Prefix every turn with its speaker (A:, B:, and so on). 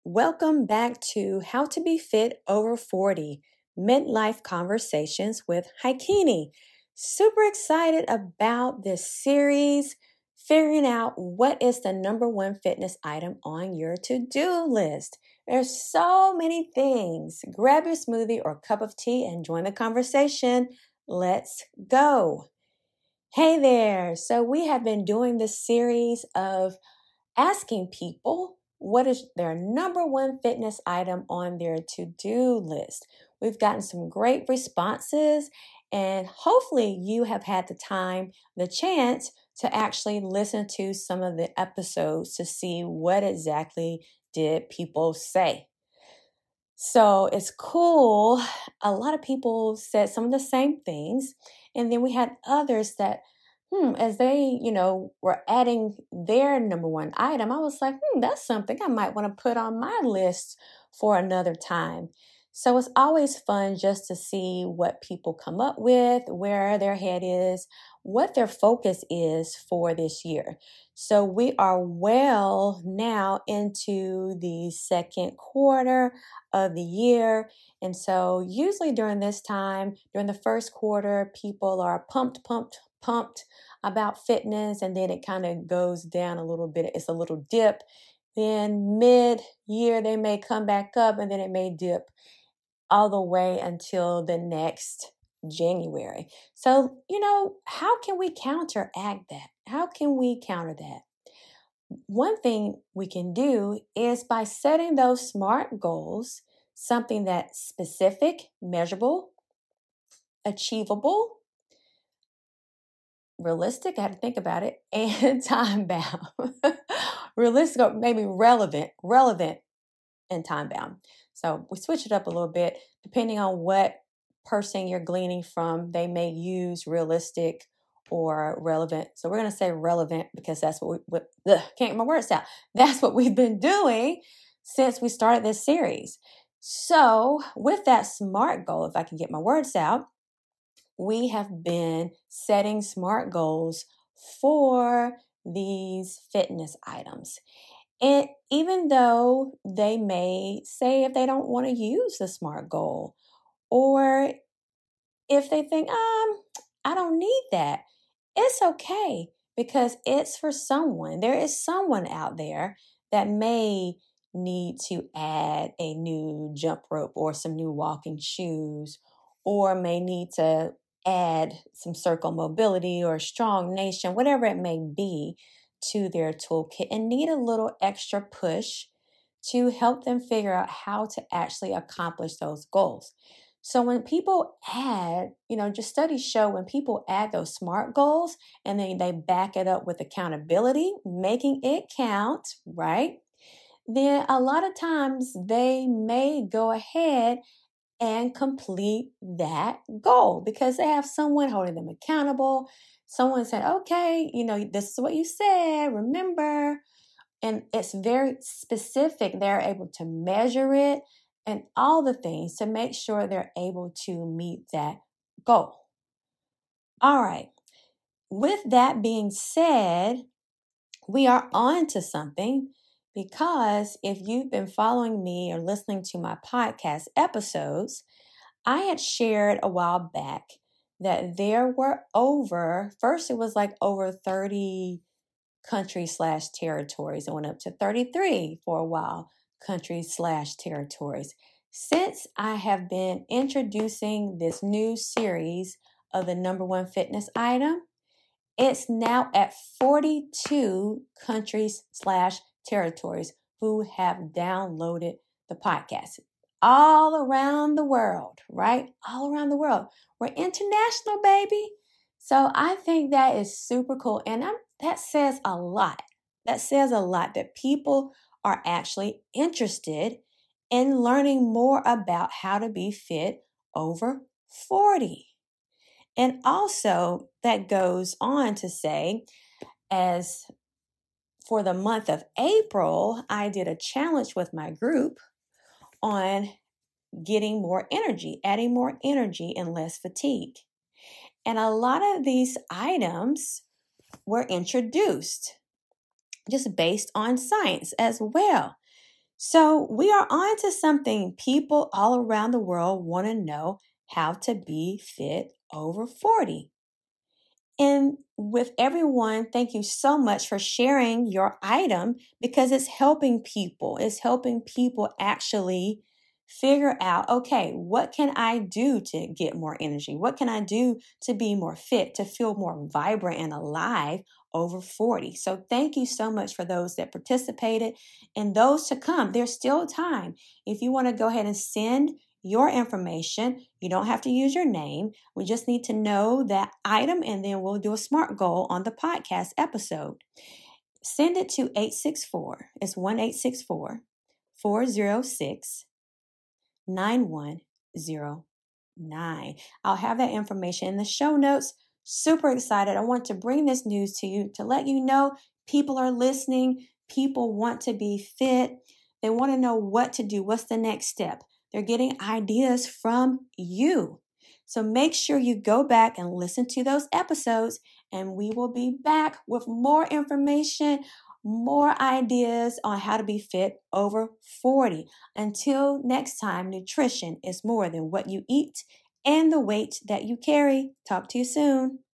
A: Welcome back to How to Be Fit Over 40 Midlife Conversations with Haikini. Super excited about this series, figuring out what is the number one fitness item on your to-do list. There's so many things. Grab your smoothie or cup of tea and join the conversation. Let's go. Hey there. So we have been doing this series of asking people what is their number one fitness item on their to-do list. We've gotten some great responses, and hopefully you have had the chance to actually listen to some of the episodes to see what exactly did people say. So it's cool. A lot of people said some of the same things, and then we had others that as they, were adding their number one item, I was like, that's something I might want to put on my list for another time. So it's always fun just to see what people come up with, where their head is, what their focus is for this year. So we are well now into the second quarter of the year. And so usually during this time, during the first quarter, people are pumped about fitness, and then it kind of goes down a little bit. It's a little dip. Then mid-year, they may come back up, and then it may dip all the way until the next January. So, how can we counteract that? How can we counter that? One thing we can do is by setting those SMART goals, something that's specific, measurable, achievable, realistic, I had to think about it, and time-bound. Realistic or maybe relevant and time-bound. So we switch it up a little bit depending on what person you're gleaning from. They may use realistic or relevant. So we're going to say relevant because that's what can't get my words out. That's what we've been doing since we started this series. So with that SMART goal, if I can get my words out, we have been setting SMART goals for these fitness items. And even though they may say if they don't want to use the SMART goal, or if they think, I don't need that, it's okay because it's for someone. There is someone out there that may need to add a new jump rope or some new walking shoes, or may need to add some circle mobility or strong nation, whatever it may be, to their toolkit and need a little extra push to help them figure out how to actually accomplish those goals. So when people add, just studies show when people add those SMART goals and then they back it up with accountability, making it count, right? Then a lot of times they may go ahead and complete that goal because they have someone holding them accountable. Someone said, okay, this is what you said, remember. And it's very specific. They're able to measure it and all the things to make sure they're able to meet that goal. All right. With that being said, we are on to something, because if you've been following me or listening to my podcast episodes, I had shared a while back that there were first it was like over 30 countries/territories. It went up to 33 for a while, countries/territories. Since I have been introducing this new series of the number one fitness item, it's now at 42 countries/territories who have downloaded the podcast. All around the world, right? All around the world. We're international, baby. So I think that is super cool. And that says a lot. That says a lot that people are actually interested in learning more about how to be fit over 40. And also that goes on to say, as for the month of April, I did a challenge with my group on getting more energy, adding more energy and less fatigue. And a lot of these items were introduced just based on science as well. So we are on to something people all around the world want to know: how to be fit over 40. And with everyone, thank you so much for sharing your item, because it's helping people. It's helping people actually figure out, okay, what can I do to get more energy? What can I do to be more fit, to feel more vibrant and alive over 40? So thank you so much for those that participated and those to come. There's still time. If you want to go ahead and send your information, you don't have to use your name. We just need to know that item, and then we'll do a SMART goal on the podcast episode. Send it to 864. It's 1864 406 9109. I'll have that information in the show notes. Super excited. I want to bring this news to you to let you know people are listening. People want to be fit. They want to know what to do. What's the next step? They're getting ideas from you. So make sure you go back and listen to those episodes, and we will be back with more information, more ideas on how to be fit over 40. Until next time, nutrition is more than what you eat and the weight that you carry. Talk to you soon.